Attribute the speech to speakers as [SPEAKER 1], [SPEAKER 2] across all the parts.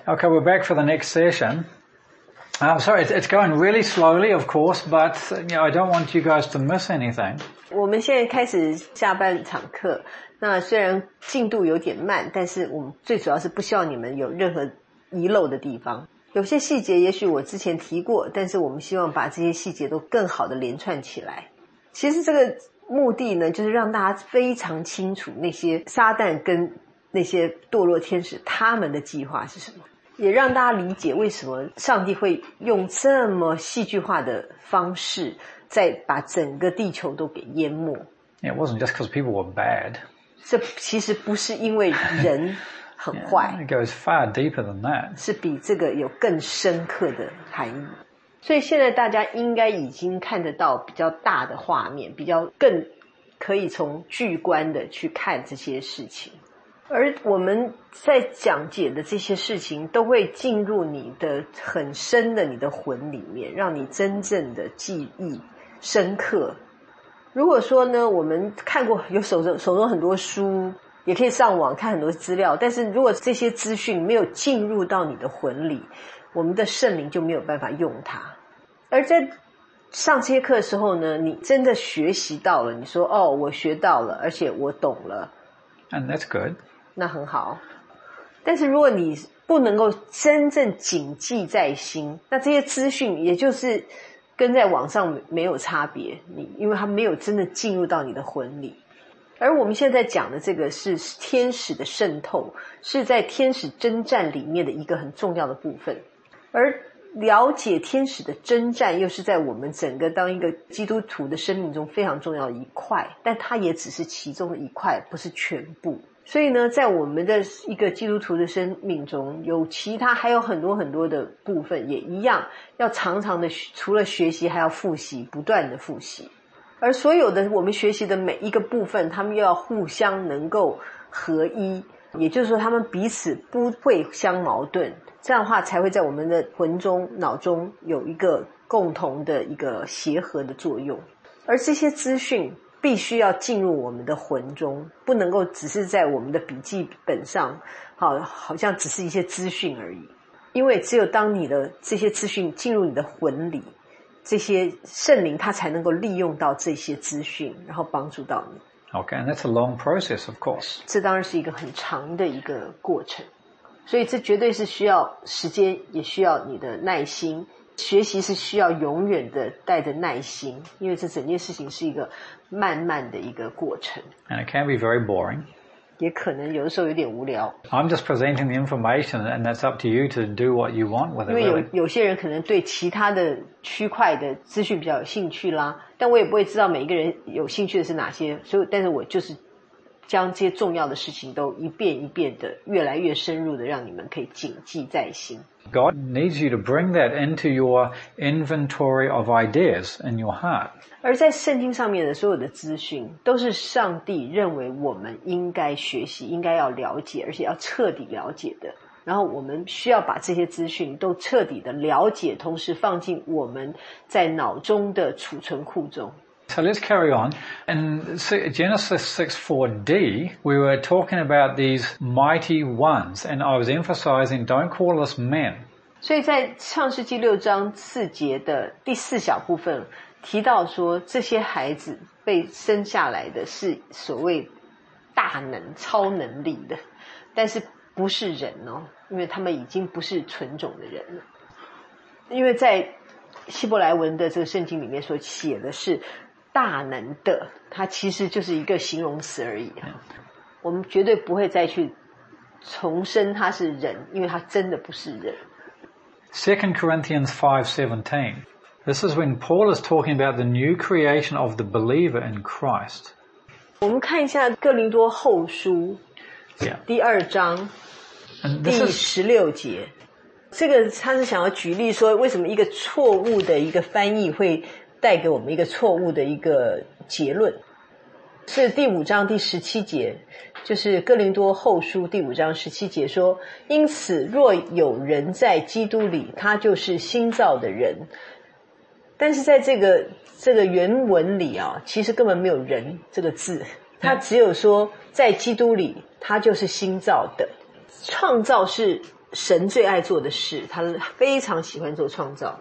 [SPEAKER 1] Okay, we're back for the next session. Sorry, it's going really slowly, of course, but I don't want you guys to miss anything.
[SPEAKER 2] 我们现在开始下半场课，那虽然进度有点慢，但是我们最主要是不希望你们有任何遗漏的地方。有些细节也许我之前提过，但是我们希望把这些细节都更好的连串起来。其实这个目的呢，就是让大家非常清楚那些撒旦跟那些堕落天使他们的计划是什么，也让大家理解为什么上帝会用这么戏剧化的方式再把整个地球都给淹没。
[SPEAKER 1] It wasn't just because people were bad.
[SPEAKER 2] 这其实不是因为人很坏
[SPEAKER 1] It goes far deeper than that.
[SPEAKER 2] 是比这个有更深刻的含义。所以现在大家应该已经看得到比较大的画面，比较更可以从巨观的去看这些事情。而我们在讲解的这些事情都会进入你的很深的你的魂里面，让你真正的记忆深刻。如果说呢，我们看过有手中很多书，也可以上网看很多资料，但是如果这些资讯没有进入到你的魂里，我们的圣灵就没有办法用它。而在上这些课的时候呢，你真的学习到了，你说哦，我学到了，而且我懂了，
[SPEAKER 1] And that's good.
[SPEAKER 2] 那很好。但是如果你不能够真正谨记在心，那这些资讯也就是跟在网上没有差别，因为它没有真的进入到你的魂里。而我们现在讲的这个是天使的渗透，是在天使征战里面的一个很重要的部分。而了解天使的征战又是在我们整个当一个基督徒的生命中非常重要的一块，但它也只是其中的一块，不是全部。所以呢，在我们的一个基督徒的生命中，有其他还有很多很多的部分也一样，要常常的除了学习还要复习，不断的复习。而所有的我们学习的每一个部分，他们又要互相能够合一，也就是说他们彼此不会相矛盾，这样的话才会在我们的魂中脑中有一个共同的一个协和的作用。而这些资讯必须要进入我们的魂中，不能够只是在我们的笔记本上好像只是一些资讯而已。因为只有当你的这些资讯进入你的魂里，这些圣灵它才能够利用到这些资讯，然后帮助到你。
[SPEAKER 1] Okay, and that's a long process, of course.
[SPEAKER 2] 这当然是一个很长的一个过程，所以这绝对是需要时间，也需要你的耐心。学习是需要永远的带着耐心，因为这整件事情是一个慢慢的一个过程。
[SPEAKER 1] And it can be very boring.
[SPEAKER 2] 也可能有的时候有点无聊。
[SPEAKER 1] I'm just presenting the information, and that's up to you to do what you want with it.
[SPEAKER 2] 因为有些人可能对其他的区块的资讯比较有兴趣啦，但我也不会知道每一个人有兴趣的是哪些，所以但是我就是将这些重要的事情都一遍一遍的越来越深入的让你们可以谨记在心。
[SPEAKER 1] God needs you to bring that into your inventory of ideas in your heart.
[SPEAKER 2] 而在圣经上面的所有的资讯都是上帝认为我们应该学习，应该要了解，而且要彻底了解的。然后我们需要把这些资讯都彻底的了解，同时放进我们在脑中的储存库中。
[SPEAKER 1] So let's carry on. In Genesis 6:4d, we were talking about these mighty ones, and I was emphasizing, don't call us men.
[SPEAKER 2] 所以在创世纪6章4节的第4小部分提到说，这些孩子被生下来的是所谓大能、超能力的，但是不是人哦，因为他们已经不是纯种的人了。因为在希伯来文的这个圣经里面所写的是大能的，它其实就是一个形容词而已。我们绝对不会再去重申它是人，因为它真的不是人。
[SPEAKER 1] 2 Corinthians 5:17. This is when Paul is talking about the new creation of the believer in Christ.
[SPEAKER 2] 我们看一下哥林多后书第2章第16节。这个他是想要举例说，为什么一个错误的一个翻译会带给我们一个错误的一个结论。是第5章第17节，就是哥林多后书第5章17节说，因此若有人在基督里，他就是新造的人。但是在这个原文里啊，其实根本没有人这个字，它只有说在基督里他就是新造的。创造是神最爱做的事，他非常喜欢做创造。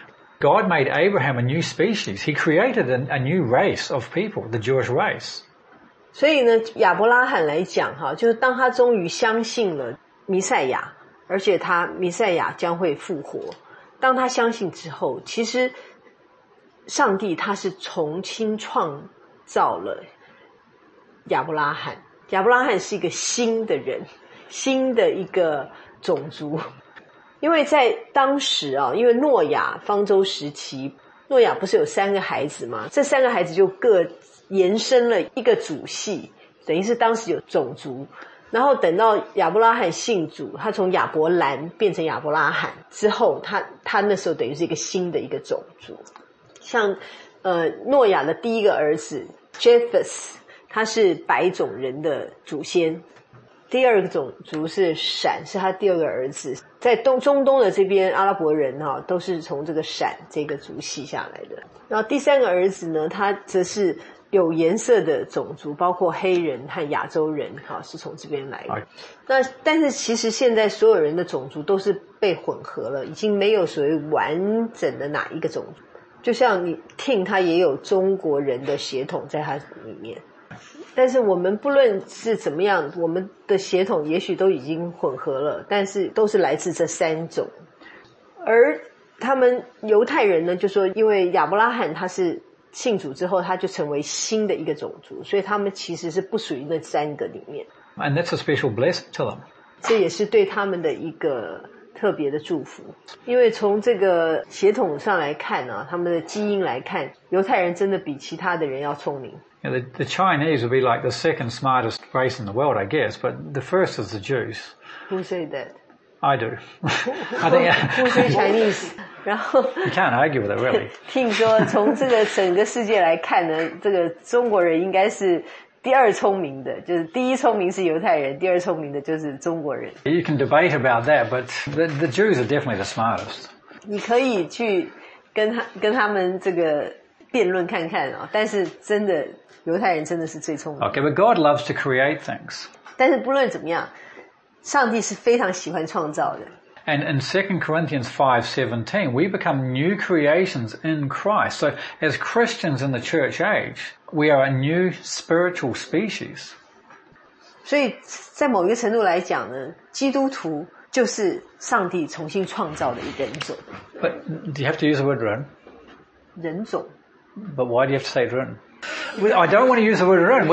[SPEAKER 1] God made Abraham a new species. He created a new race of people, the Jewish race.
[SPEAKER 2] 所以呢，亚伯拉罕来讲哈，就是当他终于相信了弥赛亚，而且弥赛亚将会复活，当他相信之后，其实上帝他是重新创造了亚伯拉罕。亚伯拉罕是一个新的人，新的一个种族。因为在当时啊，因为诺亚方舟时期，诺亚不是有3个孩子吗？这3个孩子就各延伸了一个祖系，等于是当时有种族。然后等到亚伯拉罕信主，他从亚伯兰变成亚伯拉罕之后，他那时候等于是一个新的一个种族。像诺亚的第一个儿子 Japheth， 他是白种人的祖先。第二个种族是闪，是他第2个儿子。在中东的这边，阿拉伯人都是从这个闪这个族系下来的。然后第3个儿子呢，他则是有颜色的种族，包括黑人和亚洲人是从这边来的。那但是其实现在所有人的种族都是被混合了，已经没有所谓完整的哪一个种族。就像你听他也有中国人的血统在他里面。但是我们不论是怎么样，我们的血统也许都已经混合了，但是都是来自这3种。而他们犹太人呢，就说因为亚伯拉罕他是信主之后，他就成为新的一个种族，所以他们其实是不属于那3个里面。
[SPEAKER 1] And that's a special blessing to them.
[SPEAKER 2] 这也是对他们的一个特别的祝福。因为从这个血统上来看他们的基因来看，犹太人真的比其他的人要聪明。
[SPEAKER 1] The Chinese would be like the second smartest race in the world, I guess, but the first is the Jews.
[SPEAKER 2] Who say that?
[SPEAKER 1] I do. I think
[SPEAKER 2] Who say Chinese? 然后
[SPEAKER 1] you can't argue with it, really.
[SPEAKER 2] 听说从这个整个世界来看呢，这个中国人应该是第2聪明的，就是第1聪明是犹太人，第2聪明的就是中国人。
[SPEAKER 1] You can debate about that, but the Jews are definitely the smartest.
[SPEAKER 2] 你可以去跟他们这个辩论看看但是真的犹太人真的是最聪明的。
[SPEAKER 1] Okay, but God loves to create things.
[SPEAKER 2] 但是不论怎么样，上帝是非常喜欢创造的。
[SPEAKER 1] And in 2 Corinthians 5:17, we become new creations in Christ. So as Christians in the church age, we are a new spiritual species.
[SPEAKER 2] 所以在某一个程度来讲呢，基督徒就是上帝重新创造的一人种。
[SPEAKER 1] But do you have to use the word run?
[SPEAKER 2] 人种。
[SPEAKER 1] But why do you have to say run? I don't want to use the word run.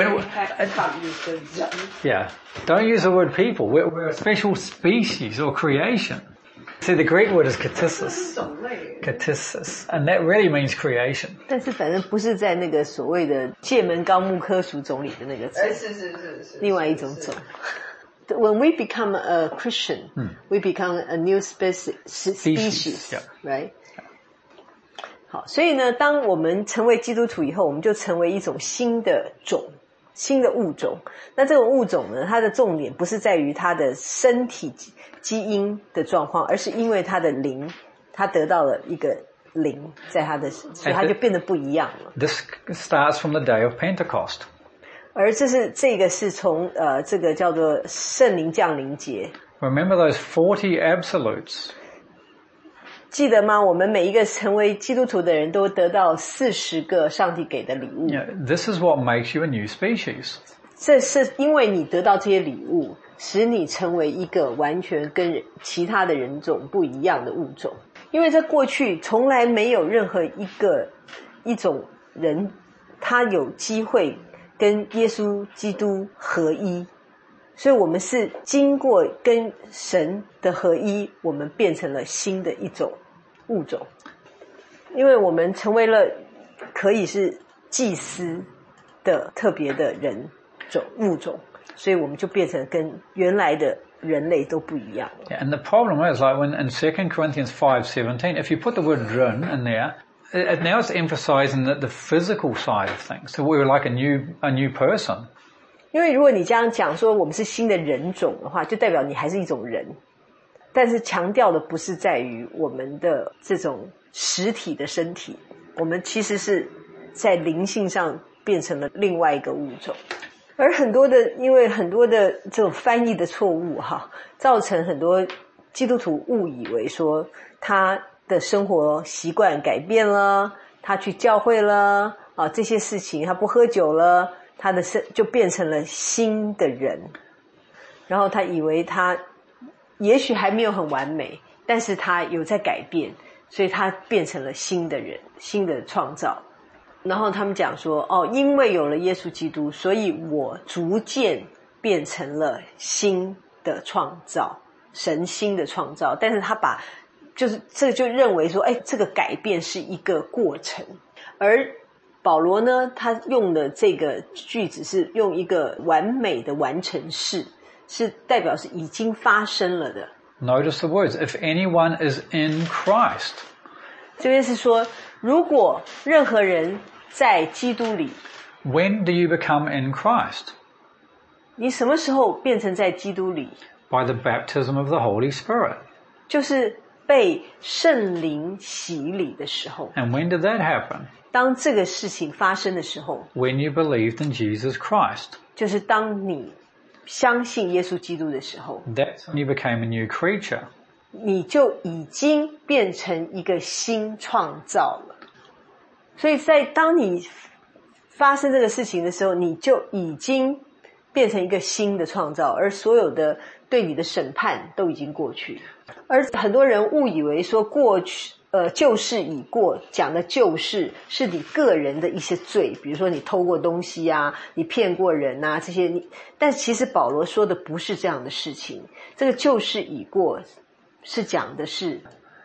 [SPEAKER 1] Yeah, don't use the word people. We're a special species or creation. See, the Greek word is katissis. Katissis. And that really means creation.
[SPEAKER 2] 但是反正不是在那个所谓的界门纲目科属种里的那个种，是另外一种种。When we become a Christian, we become a new species,
[SPEAKER 1] Yeah.
[SPEAKER 2] right? 好，所以呢，当我们成为基督徒以后，我们就成为一种新的种，新的物种。那这种物种呢，它的重点不是在于它的身体基因的状况，而是因为它的灵，它得到了一个灵在它的，所以它就变得不一样了。
[SPEAKER 1] This starts from the day of Pentecost.
[SPEAKER 2] 而这个是从这个叫做圣灵降临节。
[SPEAKER 1] Remember those 40 absolutes.
[SPEAKER 2] 记得吗？我们每一个成为基督徒的人都得到40个上帝给的礼物。
[SPEAKER 1] Yeah, this is what makes you a new species.
[SPEAKER 2] 这是因为你得到这些礼物，使你成为一个完全跟其他的人种不一样的物种。因为在过去从来没有任何一种人，他有机会跟耶稣基督合一。所以我们是经过跟神的合一，我们变成了新的一种物种。因为我们成为了可以是祭司的特别的物种，所以我们就变成跟原来的人类都不一样了。
[SPEAKER 1] Yeah, and the problem is, like when in 2 Corinthians 5:17, if you put the word run in there, now it's emphasizing the physical side of things. So we're like a new person.
[SPEAKER 2] 因为如果你这样讲说我们是新的人种的话，就代表你还是一种人，但是强调的不是在于我们的这种实体的身体，我们其实是在灵性上变成了另外一个物种。而因为很多的这种翻译的错误造成很多基督徒误以为说他的生活习惯改变了，他去教会了啊，这些事情他不喝酒了，他的就变成了新的人。然后他以为他也许还没有很完美，但是他有在改变，所以他变成了新的人，新的创造。然后他们讲说，因为有了耶稣基督，所以我逐渐变成了新的创造，神新的创造。但是他这就认为说，这个改变是一个过程。而保罗呢，他用的这个句子是用一个完美的完成式，是代表是已经发生了的。
[SPEAKER 1] Notice the words, if anyone is in Christ.
[SPEAKER 2] 这边是说，如果任何人在基督里。
[SPEAKER 1] When do you become in Christ?
[SPEAKER 2] 你什么时候变成在基督里？
[SPEAKER 1] By the baptism of the Holy Spirit.
[SPEAKER 2] 就是被圣灵洗礼的时候。
[SPEAKER 1] And when did that happen?
[SPEAKER 2] 当这个事情发生的时候。
[SPEAKER 1] When you believed in Jesus Christ.
[SPEAKER 2] 就是当你相信耶稣基督的时候。
[SPEAKER 1] That's when you became a new creature.
[SPEAKER 2] 你就已经变成一个新创造了。所以当你发生这个事情的时候，你就已经变成一个新的创造，而所有的对你的审判都已经过去。而很多人误以为说过去旧事已过，讲的旧事是你个人的一些罪，比如说你偷过东西啊，你骗过人啊，这些但其实保罗说的不是这样的事情。这个旧事已过是讲的是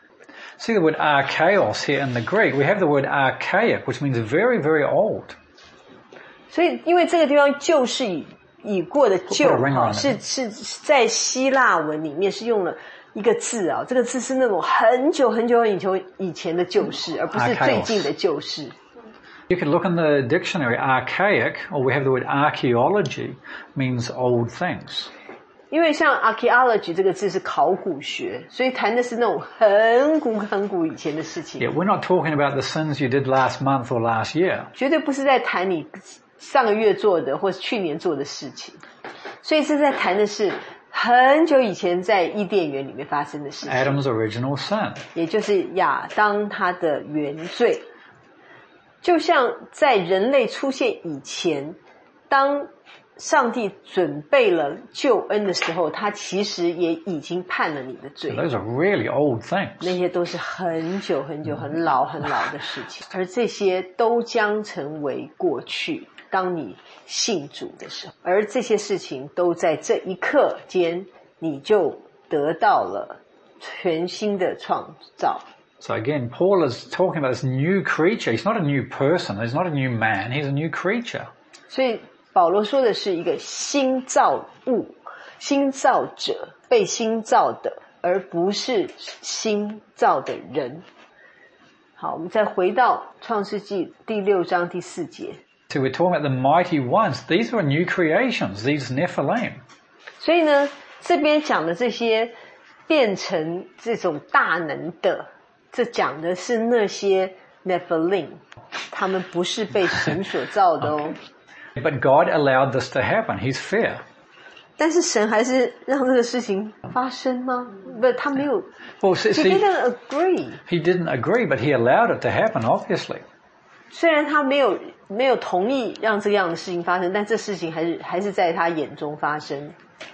[SPEAKER 1] See the word archaios here in the Greek. We have the word archaic, which means very, very old.
[SPEAKER 2] 所以因为这个地方旧事已过的旧是在希腊文里面是用了一个字啊，这个字是那种很久很久以前的旧事，而不是最近的旧事。
[SPEAKER 1] You could look in the dictionary, archaic, or we have the word archaeology, means old things.
[SPEAKER 2] 因为像 archaeology 这个字是考古学，所以谈的是那种很古以前的事情。
[SPEAKER 1] Yeah, we're not talking about the sins you did last month or last year.
[SPEAKER 2] 绝对不是在谈你上个月做的或是去年做的事情，所以是在谈的是很久以前在伊甸园里面发生的事情。
[SPEAKER 1] Adam's original sin.
[SPEAKER 2] 也就是亚当他的原罪。就像在人类出现以前，当上帝准备了救恩的时候，他其实也已经判了你的罪。
[SPEAKER 1] Those are really old things.
[SPEAKER 2] 那些都是很久很老的事情，而这些都将成为过去，当你信主的时候，而这些事情都在这一刻间，你就得到了全新的创造。
[SPEAKER 1] So again, Paul is talking about this new creature. He's not a new person. He's not a new man. He's a new creature.
[SPEAKER 2] 所以保罗说的是一个新造物，新造者，被新造的，而不是新造的人。好，我们再回到创世纪第6章第4节。
[SPEAKER 1] So we're talking about the mighty ones. These were new creations, these Nephilim.
[SPEAKER 2] 所以呢，这边讲的这些变成这种大能的，这讲的是那些 Nephilim， 他们不是被神所造的哦。
[SPEAKER 1] But God allowed this to happen. He's fair.
[SPEAKER 2] 但是神还是让这个事情发生吗？不，他没有。
[SPEAKER 1] Well, see,
[SPEAKER 2] He didn't agree.
[SPEAKER 1] he didn't agree, but he allowed it to happen, obviously.
[SPEAKER 2] 虽然他没有同意让这样的事情发生，但这事情还是在他眼中发生。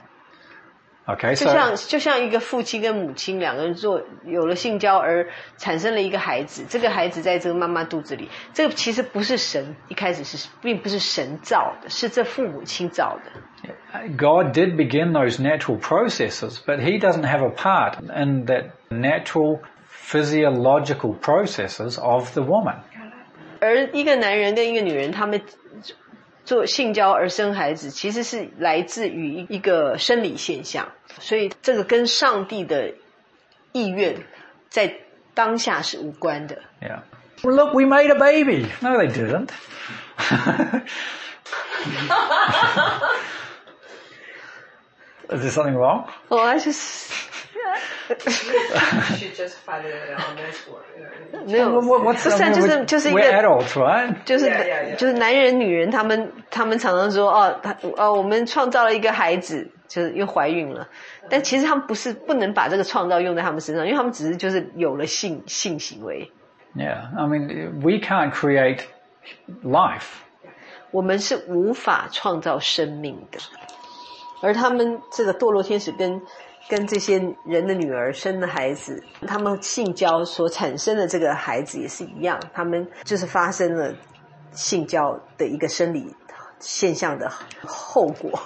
[SPEAKER 1] Okay,
[SPEAKER 2] 就像一个父亲跟母亲两个人有了性交而产生了一个孩子，这个孩子在这个妈妈肚子里，这个其实不是神一开始并不是神造的，是这父母亲造的。
[SPEAKER 1] God did begin those natural processes, but he doesn't have a part in that natural physiological processes of the woman.
[SPEAKER 2] 而一个男人跟一个女人，他们做性交而生孩子，其实是来自于一个生理现象，所以这个跟上帝的意愿在当下是无关的。
[SPEAKER 1] Yeah. Well, look, we made a baby. No, they didn't. Is there something wrong?
[SPEAKER 2] Oh, I just
[SPEAKER 3] She just found it on this one.
[SPEAKER 2] 没有，不算就是一个
[SPEAKER 1] we're adults, right?
[SPEAKER 2] 就是男人女人他们常常说我们创造了一个孩子，就是又怀孕了，但其实他们不能把这个创造用在他们身上，因为他们只是就是有了性行为。
[SPEAKER 1] Yeah, I mean, we can't create life.
[SPEAKER 2] 我们是无法创造生命的，而他们这个堕落天使跟这些人的女儿生的孩子，他们性交所产生的这个孩子也是一样，他们就是发生了性交的一个生理现象的后果。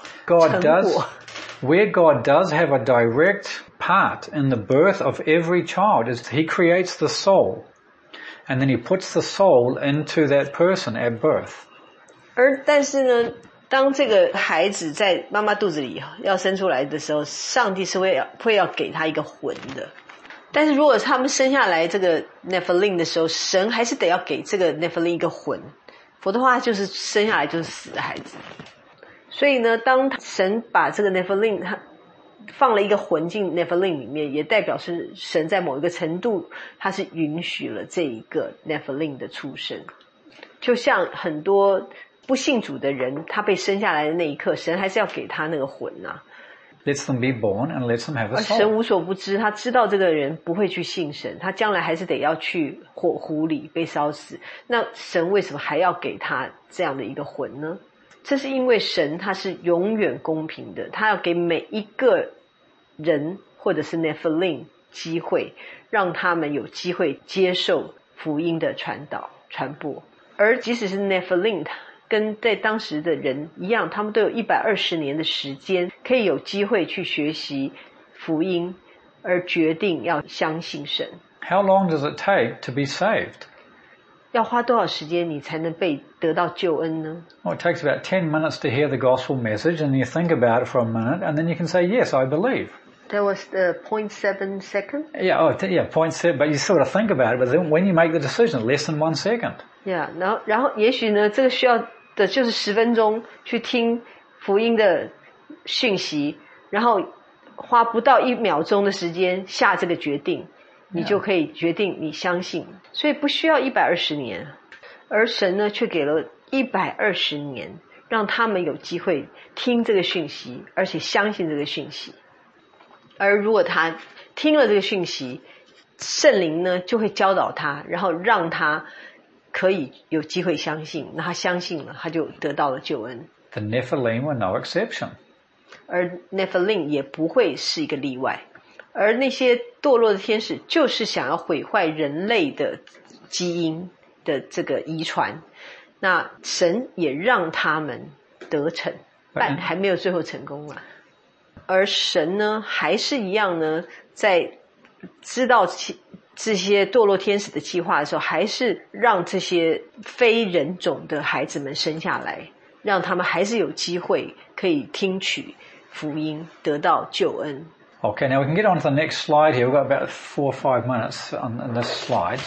[SPEAKER 1] Where God does have a direct part in the birth of every child is He creates the soul, and then He puts the soul into that person at birth.
[SPEAKER 2] 但是呢，当这个孩子在妈妈肚子里要生出来的时候，上帝是会要给他一个魂的。但是如果他们生下来这个 Nephilim 的时候，神还是得要给这个 Nephilim 一个魂，否则的话就是生下来就是死的孩子。所以呢，当神把这个 Nephilim 他放了一个魂进 Nephilim 里面，也代表是神在某一个程度他是允许了这一个 Nephilim 的出生。就像很多不信主的人，他被生下来的那一刻，神还是要给他那个魂啊。
[SPEAKER 1] Lets them be born and lets them have a soul.
[SPEAKER 2] 神无所不知，他知道这个人不会去信神，他将来还是得要去火湖里被烧死。那神为什么还要给他这样的一个魂呢？这是因为神他是永远公平的，他要给每一个人或者是 Nephilim 机会，让他们有机会接受福音的传播。而即使是 Nephilim 跟在当时的人一样，他们都有120年的时间可以有机会去学习福音，而决定要相信神。
[SPEAKER 1] How long does it take to be saved?
[SPEAKER 2] 要花多少时间你才能得到救恩呢？
[SPEAKER 1] Well, it takes about 10 minutes to hear the gospel message, and you think about it for a minute, and then you can say, yes, I believe.
[SPEAKER 2] That was the 0.7 second?
[SPEAKER 1] Yeah, 0.7, but you sort of think about it, but then when you make the decision, less than 1 second.
[SPEAKER 2] Yeah, 然后也许呢，这个需要的就是10分钟去听福音的讯息，然后花不到1秒钟的时间下这个决定，你就可以决定你相信，所以不需要120年，而神呢却给了120年，让他们有机会听这个讯息，而且相信这个讯息。而如果他听了这个讯息，圣灵呢就会教导他，然后让他可以有机会相信，那他相信了，他就得到了救恩。
[SPEAKER 1] The Nephilim were no exception.
[SPEAKER 2] 而 Nephilim 也不会是一个例外，而那些堕落的天使就是想要毁坏人类的基因的这个遗传，那神也让他们得逞，但还没有最后成功啊。而神呢还是一样呢，在知道这些堕落天使的计划的时候，还是让这些非人种的孩子们生下来，让他们还是有机会可以听取福音，得到救恩。
[SPEAKER 1] Okay, now we can get on to the next slide here. We've got about 4 or 5 minutes on this slide.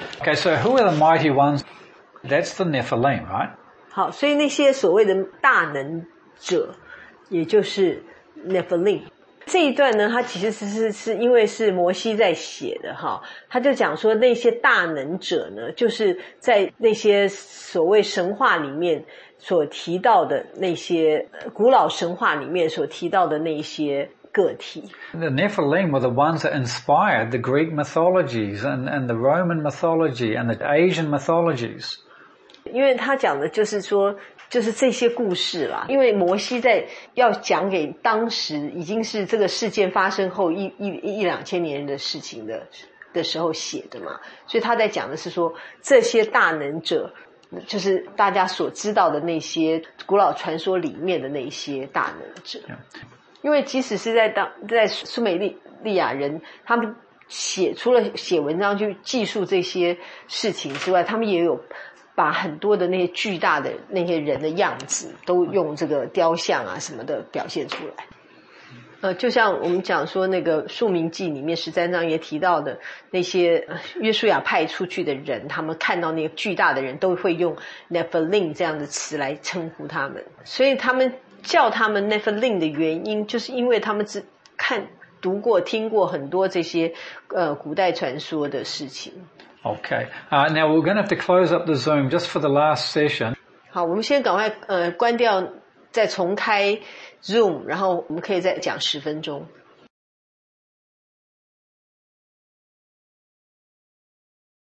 [SPEAKER 1] So who are the mighty ones? That's the Nephilim, right?
[SPEAKER 2] 好，所以那些所谓的大能者，也就是 Nephilim。这一段呢，它其实是因为是摩西在写的哈，他就讲说那些大能者呢，就是在那些所谓神话里面所提到的那些古老神话里面所提到的那些个体。
[SPEAKER 1] The Nephilim were the ones that inspired the Greek mythologies and the Roman mythology and the Asian mythologies.
[SPEAKER 2] 因为他讲的就是说就是这些故事啦，因为摩西在要讲给当时已经是这个事件发生后1-2千年的事情的时候写的嘛，所以他在讲的是说这些大能者就是大家所知道的那些古老传说里面的那些大能者。因为即使是在苏美利亚人，他们除了写文章去记述这些事情之外，他们也有把很多的那些巨大的那些人的样子都用这个雕像啊什么的表现出来。就像我们讲说那个述民记里面13章也提到的那些约书亚派出去的人，他们看到那个巨大的人都会用 Nephilim 这样的词来称呼他们，所以他们叫他们 Nephilim 的原因就是因为他们只看读过、听过很多这些古代传说的事情。
[SPEAKER 1] Okay. Now we're going to have to close up the Zoom just for the last session.
[SPEAKER 2] 好，我们先赶快关掉，再重开 Zoom， 然后我们可以再讲10分钟。